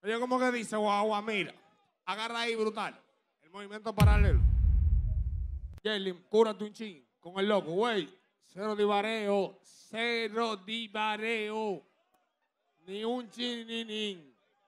Oye, ¿cómo que dice guagua? Mira, agarra ahí brutal. El movimiento paralelo. Jalen, cúrate un chin con el loco, güey. Cero divareo, cero divareo. Ni un chin.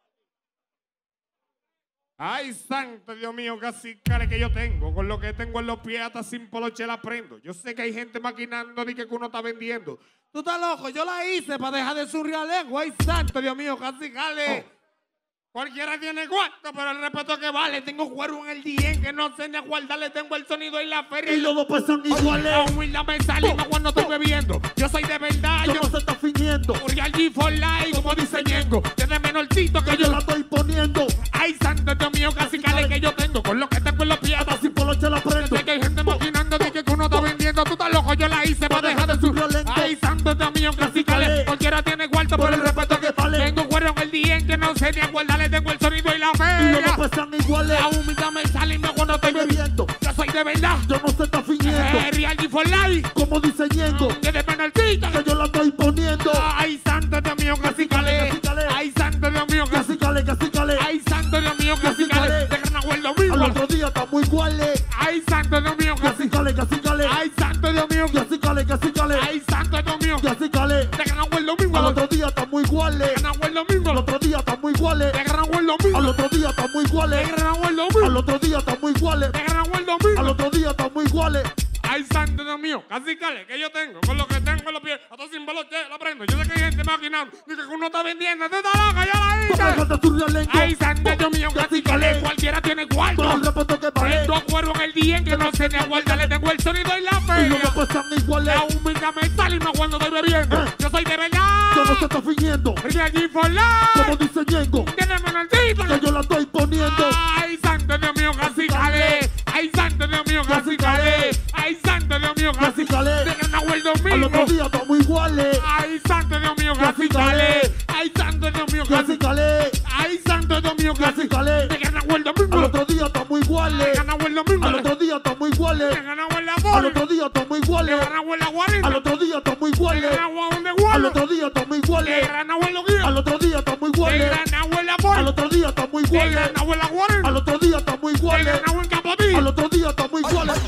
Ay, santo Dios mío, casi care que yo tengo. Con lo que tengo en los pies hasta sin poloche la prendo. Yo sé que hay gente maquinando de que uno está vendiendo. Tú estás loco, yo la hice para dejar de surrear lengua. Ay, santo Dios mío, casi cale. Cualquiera tiene cuarto, pero el respeto que vale. Tengo cuero en el día que no sé ni a guardarle. Tengo el sonido y la feria. Y los dos pesan iguales. La humildad me sale cuando estoy bebiendo. Yo soy de verdad. Yo no se está fingiendo. Real G for life, como dice Ñengo. Desde menorcito que yo la estoy poniendo. Ay, santo Dios mío, casi cale que yo tengo. Con lo que tengo en los pies. Hasta sin poloche la prendo. Yo sé que hay gente maquinando de que uno está vendiendo. Tú estás loco, yo la hice para dejar de su. Ay, santo Dios mío, casi cale. Cualquiera tiene cuarto por el respeto que vale. Tengo cuero en el día que no sé ni a guardarle. Tengo el sonido y la feria. Y los dos pesan iguales. La humildad me sale cuando estoy bebiendo. Yo soy de verdad. Yo no se está fingiendo. Real G for life. Como dice Ñengo. Desde menorcito que yo la estoy poniendo. Ay, santo Dios mío, casi cale. Ay, santo Dios mío, casi cale. Ay, santo Dios mío, casi cale. De Granagua el domingo. Al otro día estamos iguales. Ay, santo Dios mío, casi cale. Ay, santo Dios mío, casi cale. Ay, santo Dios mío, casi cale. De Granagua el domingo. Al otro día estamos iguales. De Granagua el domingo. Al otro día estamos iguales. De Granagua el domingo. Al otro día estamos iguales. De Granagua el domingo. Al otro día estamos iguales. De Granagua el domingo. Al otro día estamos iguales. Ay, santo Dios mío, casi cale, que yo tengo, con lo que tengo en los pies, hasta sin baloche, la prendo. Yo sé que hay gente maquinando, dice que uno está vendiendo, te está loca, ya la hice. Ay, santo Dios mío, casi cale, cualquiera tiene cuarto. Con el respeto que vale. Tengo cuero en el día que no sé ni a guardarle, tengo el sonido y la Y feria. los dos pesan iguales. La humildad me sale cuando estoy bebiendo. Yo soy de verdad. Yo no se está fingiendo. Real G for life. Como dice Ñengo. Desde menorcito que yo la estoy poniendo. Ay, santo Dios mío, casi cale. Ay, santo Dios mío, casi cale. Ay, santo Dios mío, casi cale. De Granagua el domingo. Al otro día estamos iguales. Ay, santo Dios mío, casi cale. Ay, santo Dios mío, casi cale. Ay, santo Dios mío, casi cale. De Granagua el domingo. Al otro día estamos iguales. De Granagua el domingo. Al otro día estamos iguales. De Granagua en la bola. Al otro día estamos iguales. De Granagua en la guarita. Al otro día estamos De iguales. Granagua donde guarda. Al otro día estamos De iguales. Granagua en los guías. Al otro día estamos De iguales. Granagua en la bola. Al otro día estamos De iguales. Granagua en la guarita. Al otro día estamos De iguales. Granagua en Capotí. Al otro día estamos iguales.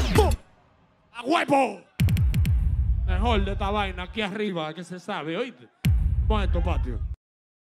¡A huevo! Mejor de esta vaina aquí arriba, que se sabe, ¿oíste? Pon esto, patio.